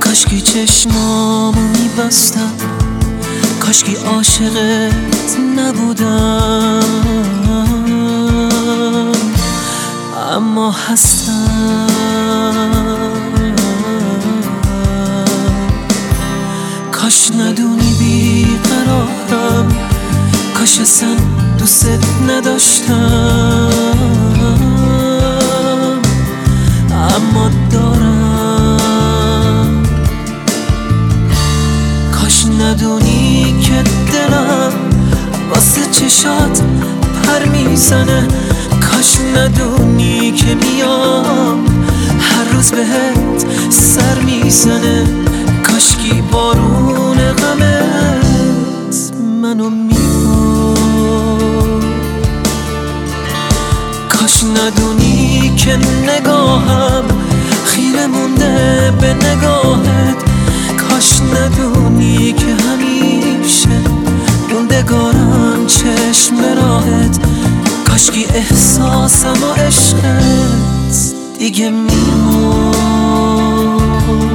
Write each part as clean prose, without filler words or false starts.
کاشکی چشمامو میبستم، کاشکی عاشقت نبودم، اما هستم. کاش ندونی بیقرارم، کاش اصلا دوست نداشتم، اما دارم. کاش ندونی که دلم واسه چشات پر میزنه، کاش ندونی که میام هر روز بهت سر میزنه، کاشکی بارون غمت منو میبارد. کاش ندونی که نگاهم خیره مونده به نگاهت، کاش ندونی که همیشه موندگارم چشم راهت، کاشکی احساسم و عشقت دیگه میمون.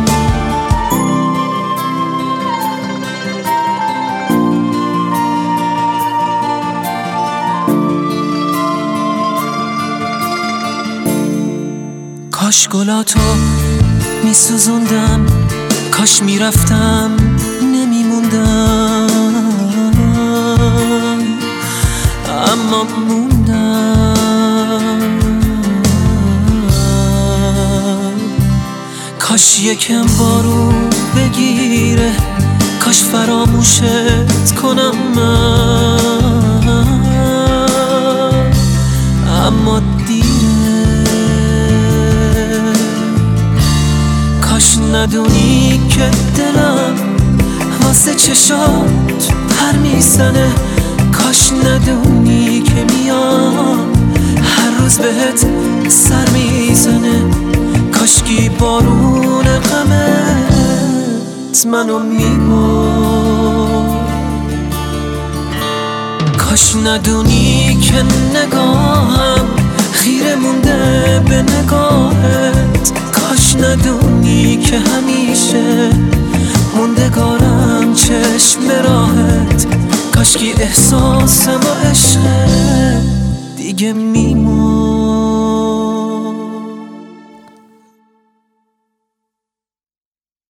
کاش گلاتو میسوزوندم، کاش میرفتم نمیموندم، اما موندم. کاش یکم بارون بگیره، کاش فراموشت کنم من، اما دیره. کاش ندونی که دلم واسه چشات پر میزنه، کاش ندونی که میام هر روز بهت سر میزنه، کاشکی بارون غمت منو میبرد. کاش ندونی که نگاهم خیره مونده به نگاهت، کاش ندونی که همیشه موندگارم چشم راهت، کاشکی احساسم و عشقت دیگه میمون.